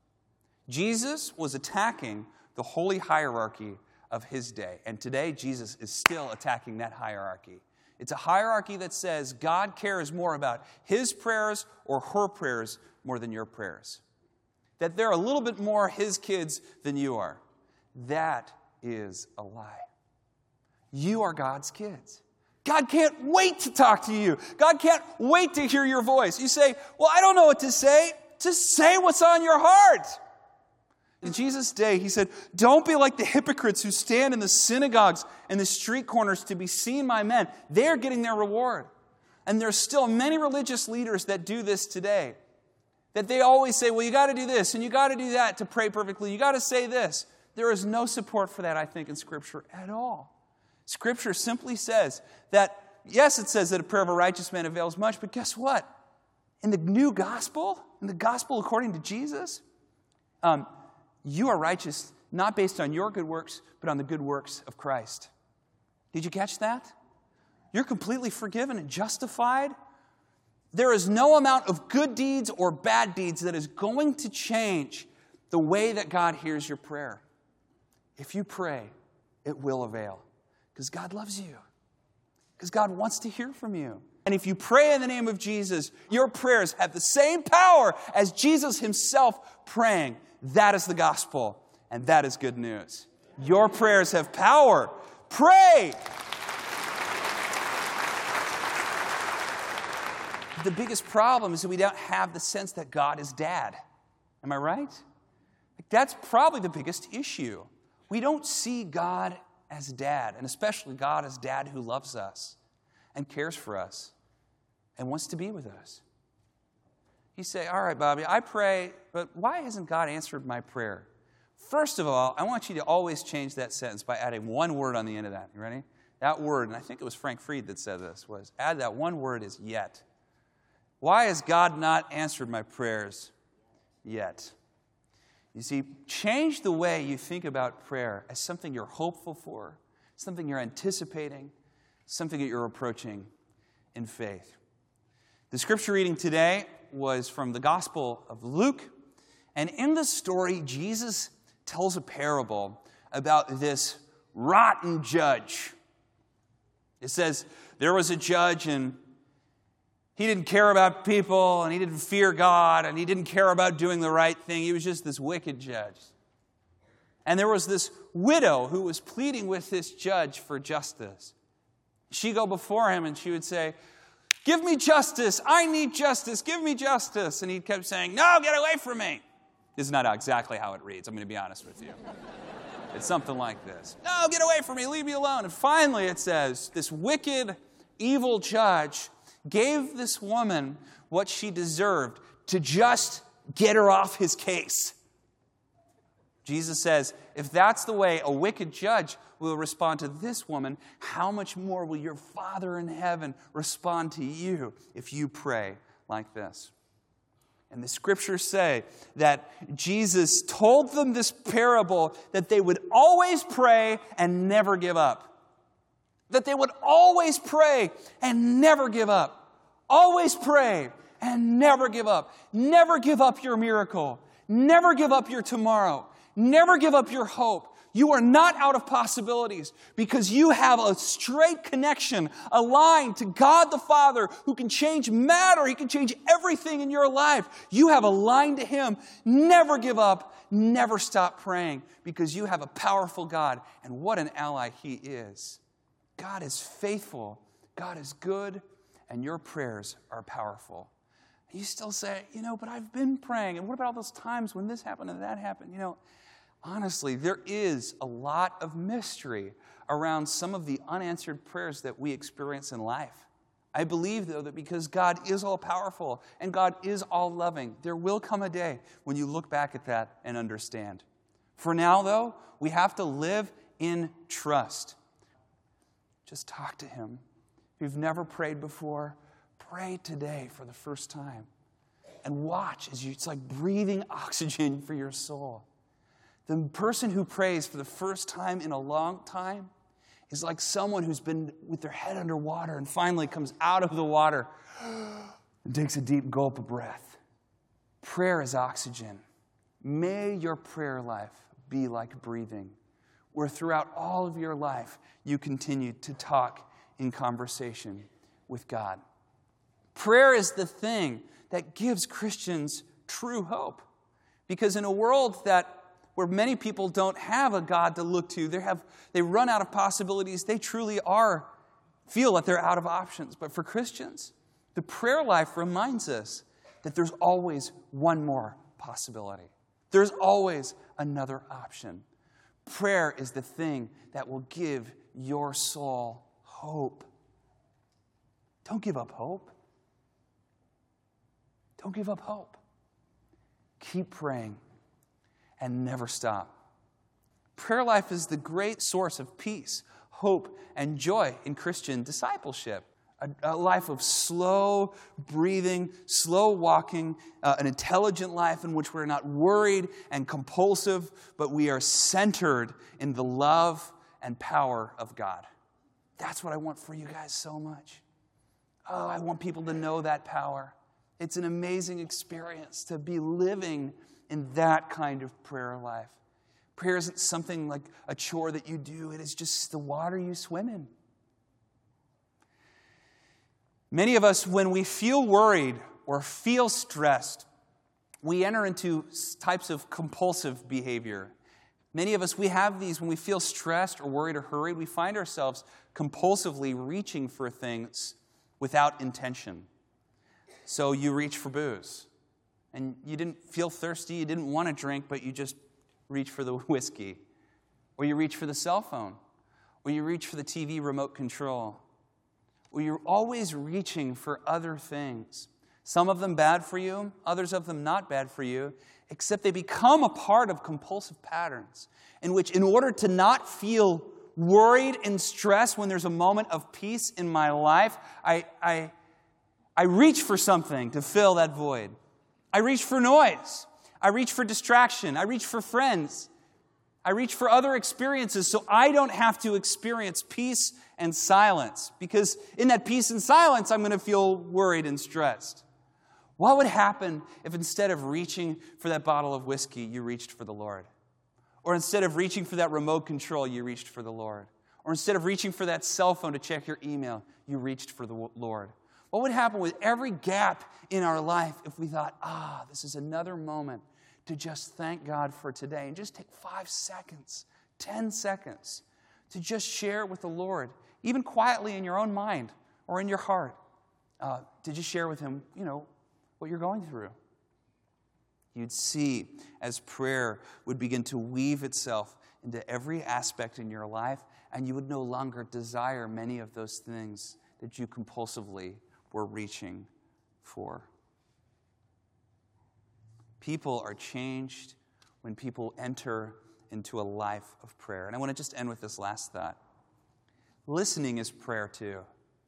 Jesus was attacking the holy hierarchy of his day. And today, Jesus is still attacking that hierarchy. It's a hierarchy that says God cares more about his prayers or her prayers more than your prayers. That they're a little bit more his kids than you are. That is a lie. You are God's kids. God can't wait to talk to you. God can't wait to hear your voice. You say, well, I don't know what to say. Just say what's on your heart. In Jesus' day, he said, don't be like the hypocrites who stand in the synagogues and the street corners to be seen by men. They're getting their reward. And there's still many religious leaders that do this today. That they always say, well, you got to do this and you got to do that to pray perfectly. You got to say this. There is no support for that, I think, in Scripture at all. Scripture simply says that, yes, it says that a prayer of a righteous man avails much, but guess what? In the new gospel, in the gospel according to Jesus, um, you are righteous not based on your good works, but on the good works of Christ. Did you catch that? You're completely forgiven and justified. There is no amount of good deeds or bad deeds that is going to change the way that God hears your prayer. If you pray, it will avail. Because God loves you. Because God wants to hear from you. And if you pray in the name of Jesus, your prayers have the same power as Jesus himself praying. That is the gospel, and that is good news. Your prayers have power. Pray! The biggest problem is that we don't have the sense that God is Dad. Am I right? Like, that's probably the biggest issue. We don't see God as Dad, and especially God as Dad who loves us and cares for us and wants to be with us. You say, all right, Bobby, I pray, but why hasn't God answered my prayer? First of all, I want you to always change that sentence by adding one word on the end of that. You ready? That word, and I think it was Frank Fried that said this, was add that one word is yet. Why has God not answered my prayers yet? You see, change the way you think about prayer as something you're hopeful for, something you're anticipating, something that you're approaching in faith. The scripture reading today was from the Gospel of Luke, and in the story, Jesus tells a parable about this rotten judge. It says, there was a judge, and he didn't care about people, and he didn't fear God, and he didn't care about doing the right thing. He was just this wicked judge. And there was this widow who was pleading with this judge for justice. She'd go before him, and she would say, give me justice. I need justice. Give me justice. And he kept saying, no, get away from me. This is not exactly how it reads. I'm going to be honest with you. It's something like this. No, get away from me. Leave me alone. And finally it says, this wicked, evil judge gave this woman what she deserved to just get her off his case. Jesus says, if that's the way a wicked judge will respond to this woman, how much more will your Father in heaven respond to you if you pray like this? And the scriptures say that Jesus told them this parable that they would always pray and never give up. That they would always pray and never give up. Always pray and never give up. Never give up your miracle. Never give up your tomorrow. Never give up your hope. You are not out of possibilities because you have a straight connection, a line to God the Father who can change matter. He can change everything in your life. You have a line to Him. Never give up. Never stop praying because you have a powerful God. And what an ally He is. God is faithful. God is good. And your prayers are powerful. You still say, you know, but I've been praying. And what about all those times when this happened and that happened? You know, honestly, there is a lot of mystery around some of the unanswered prayers that we experience in life. I believe, though, that because God is all-powerful and God is all-loving, there will come a day when you look back at that and understand. For now, though, we have to live in trust. Just talk to Him. If you've never prayed before, pray today for the first time. And watch as you, it's like breathing oxygen for your soul. The person who prays for the first time in a long time is like someone who's been with their head underwater and finally comes out of the water and takes a deep gulp of breath. Prayer is oxygen. May your prayer life be like breathing, where throughout all of your life you continue to talk in conversation with God. Prayer is the thing that gives Christians true hope. Because in a world that where many people don't have a God to look to, they have they run out of possibilities, they truly are, feel that they're out of options. But for Christians, the prayer life reminds us that there's always one more possibility. There's always another option. Prayer is the thing that will give your soul hope. Don't give up hope. Don't give up hope. Keep praying and never stop. Prayer life is the great source of peace, hope, and joy in Christian discipleship. A, a life of slow breathing, slow walking, uh, an intelligent life in which we're not worried and compulsive, but we are centered in the love and power of God. That's what I want for you guys so much. Oh, I want people to know that power. It's an amazing experience to be living in that kind of prayer life. Prayer isn't something like a chore that you do. It is just the water you swim in. Many of us, when we feel worried or feel stressed, we enter into types of compulsive behavior. Many of us, we have these when we feel stressed or worried or hurried. We find ourselves compulsively reaching for things without intention. So you reach for booze. And you didn't feel thirsty, you didn't want to drink, but you just reach for the whiskey. Or you reach for the cell phone. Or you reach for the T V remote control. Or you're always reaching for other things. Some of them bad for you, others of them not bad for you, except they become a part of compulsive patterns in which, in order to not feel worried and stressed when there's a moment of peace in my life, I, I, I reach for something to fill that void. I reach for noise. I reach for distraction. I reach for friends. I reach for other experiences so I don't have to experience peace and silence. Because in that peace and silence, I'm going to feel worried and stressed. What would happen if instead of reaching for that bottle of whiskey, you reached for the Lord? Or instead of reaching for that remote control, you reached for the Lord? Or instead of reaching for that cell phone to check your email, you reached for the Lord? What would happen with every gap in our life if we thought, ah, this is another moment to just thank God for today and just take five seconds, ten seconds to just share with the Lord, even quietly in your own mind or in your heart, uh, to just share with Him, you know, what you're going through. You'd see as prayer would begin to weave itself into every aspect in your life, and you would no longer desire many of those things that you compulsively were reaching for. People are changed when people enter into a life of prayer. And I want to just end with this last thought. Listening is prayer too.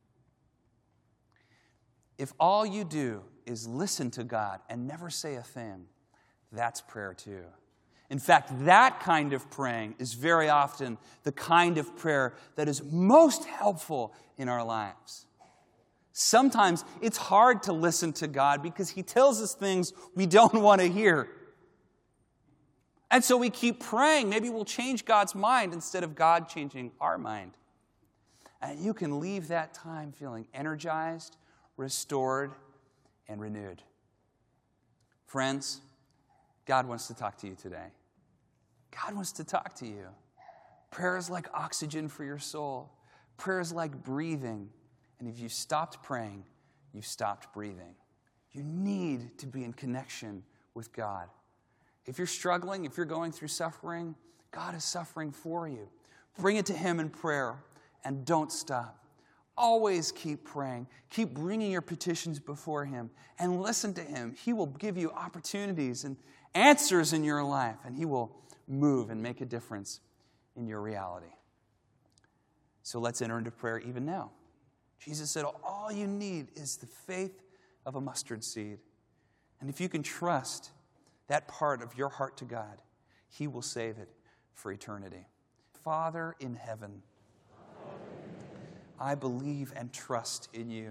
If all you do is listen to God and never say a thing, that's prayer too. In fact, that kind of praying is very often the kind of prayer that is most helpful in our lives. Sometimes it's hard to listen to God because He tells us things we don't want to hear. And so we keep praying. Maybe we'll change God's mind instead of God changing our mind. And you can leave that time feeling energized, restored, and renewed. Friends, God wants to talk to you today. God wants to talk to you. Prayer is like oxygen for your soul. Prayer is like breathing. And if you stopped praying, you've stopped breathing. You need to be in connection with God. If you're struggling, if you're going through suffering, God is suffering for you. Bring it to Him in prayer and don't stop. Always keep praying. Keep bringing your petitions before Him and listen to Him. He will give you opportunities and answers in your life, and He will move and make a difference in your reality. So let's enter into prayer even now. Jesus said all you need is the faith of a mustard seed. And if you can trust that part of your heart to God, He will save it for eternity. Father in heaven, I believe and trust in you.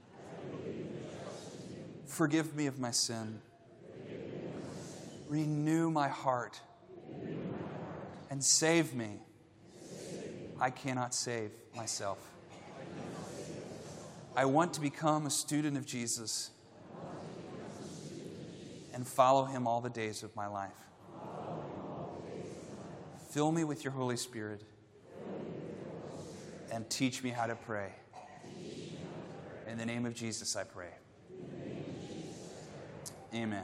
Forgive me of my sin. Renew my heart and save me. I cannot save myself. I want to become a student of Jesus and follow Him all the days of my life. Fill me with your Holy Spirit and teach me how to pray. In the name of Jesus, I pray. Amen.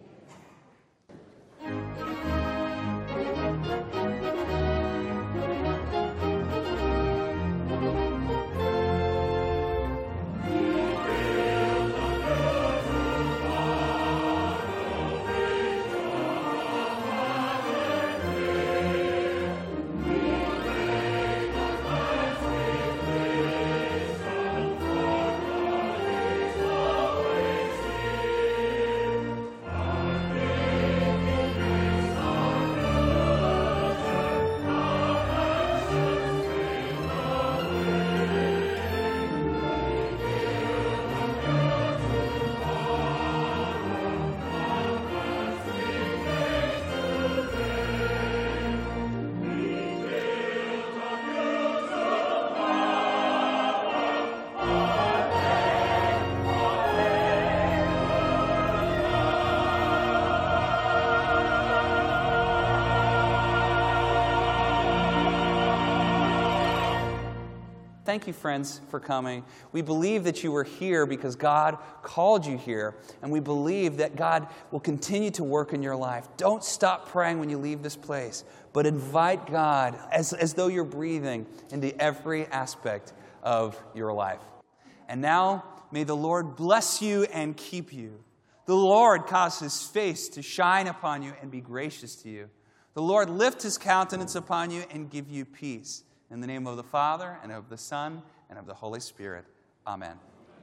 Thank you, friends, for coming. We believe that you were here because God called you here, and we believe that God will continue to work in your life. Don't stop praying when you leave this place, but invite God as, as though you're breathing into every aspect of your life. And now, may the Lord bless you and keep you. The Lord cause His face to shine upon you and be gracious to you. The Lord lift His countenance upon you and give you peace. In the name of the Father, and of the Son, and of the Holy Spirit. Amen.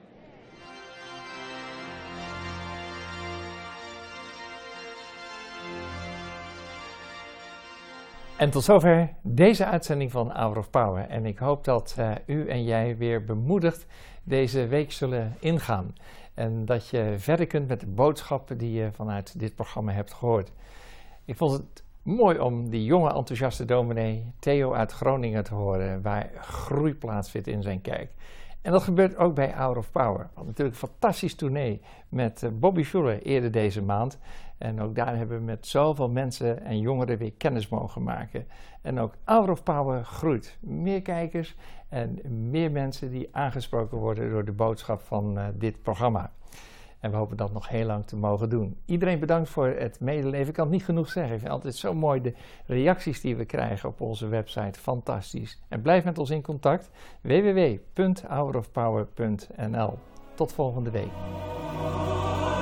En tot zover deze uitzending van Hour of Power. En ik hoop dat uh, u en jij weer bemoedigd deze week zullen ingaan. En dat je verder kunt met de boodschappen die je vanuit dit programma hebt gehoord. Ik vond het mooi om die jonge enthousiaste dominee Theo uit Groningen te horen, waar groei plaatsvindt in zijn kerk. En dat gebeurt ook bij Hour of Power. Want natuurlijk een fantastisch tournee met Bobby Schuller eerder deze maand. En ook daar hebben we met zoveel mensen en jongeren weer kennis mogen maken. En ook Hour of Power groeit. Meer kijkers en meer mensen die aangesproken worden door de boodschap van uh, dit programma. En we hopen dat nog heel lang te mogen doen. Iedereen bedankt voor het medeleven. Ik kan het niet genoeg zeggen. Ik vind het altijd zo mooi de reacties die we krijgen op onze website. Fantastisch. En blijf met ons in contact. w w w punt hour of power punt n l. Tot volgende week.